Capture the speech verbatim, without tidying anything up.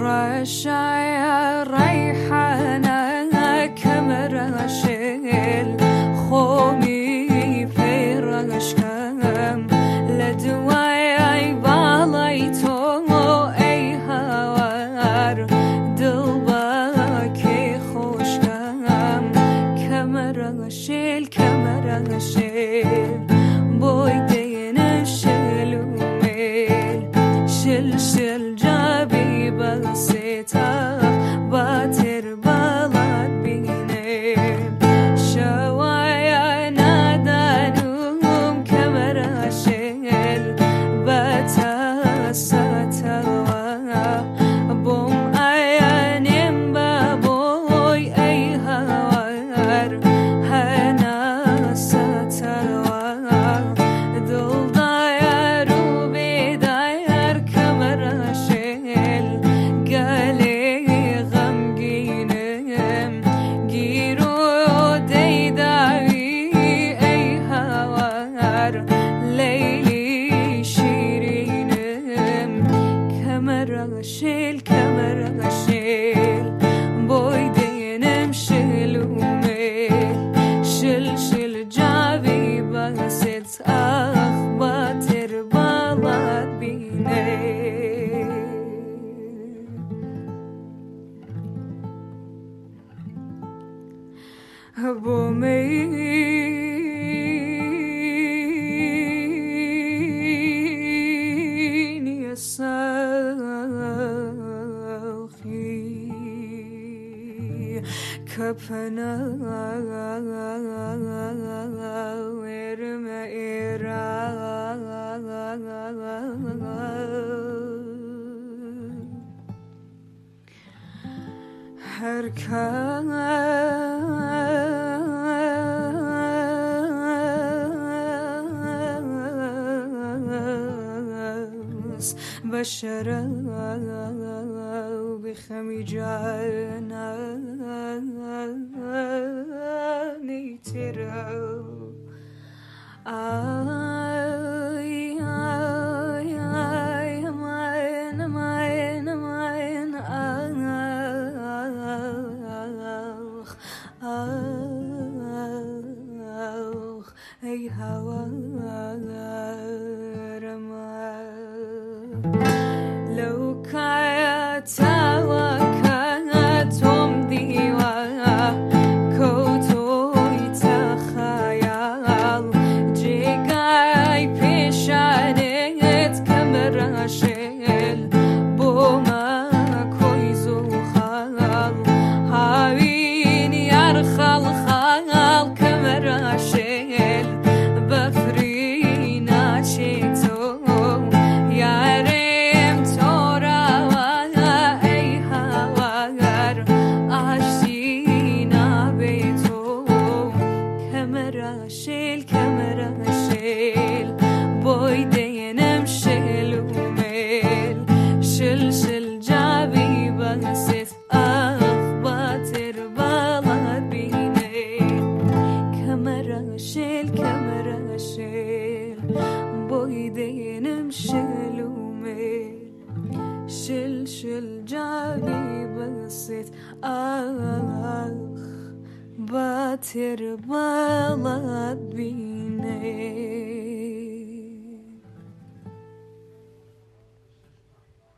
رشايا ريحانة كمرشل خومي في رشكم لدواي باليتو اي هوار دلباكي خوشكم كمرشل كمرشل بويدين شلوميل شل شل جابي بسيطة باتر بلد بيني شوايا نادانوم كمرشل بتاساتوا بوم ايانيم بابوي اي هوار هنا ساتوا دل دايرو بداير كمرشل قالي غمقينم جيرو ديداوي اي هوار ليلي شيرينم كمرشل كمرشل بويدينم شلوميل شل شل جابي بسيط اخباتر بلد بيني بومين يا ساخي كفنا ورما هر کس بشر بخمی جانا نیترو آی آی آی ماین ماین ماین آخ آخ ای هوا رما لو كانت وكانتهم ديوا كوتوي تخيال جيجاي بيشانت كمرشل بوما كويزو خال هاوين يرخل خال كمرشل بفرينا شيتو يارم تورا اي هوار عشينا بيتو كمرشل كمرشل بويدينم شلوميل شل شل جابي بسيط اخباتر بلد بيني كمرشل كمرشل بويدينم شلوميل شل شل جابي بسيط اخ باتر بلد بيني